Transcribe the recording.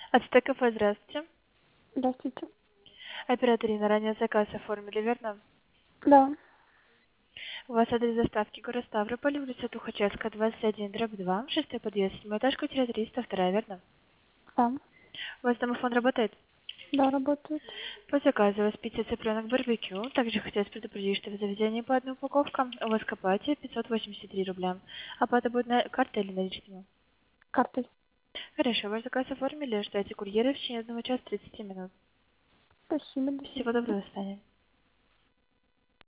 Ацтек кафе, здравствуйте. Здравствуйте. Оператор Инна, ранее заказ оформили, верно? Да, У вас адрес доставки город Ставрополь, улица Тухачевская, 21/2, шестой подъезд, 7-этаж, квартира 302, верно? да, У вас домофон работает? да, работает. По заказу у вас пицца цыпленок барбекю. Также хотелось предупредить, что в заведении по одной упаковкам у вас копате 583 рубля. Оплата будет на картой или наличными? Картой. Хорошо, ваш заказ оформили, ждайте курьера в течение 1 часа 30 минут. Спасибо, до Всего доброго, свидания. до свидания.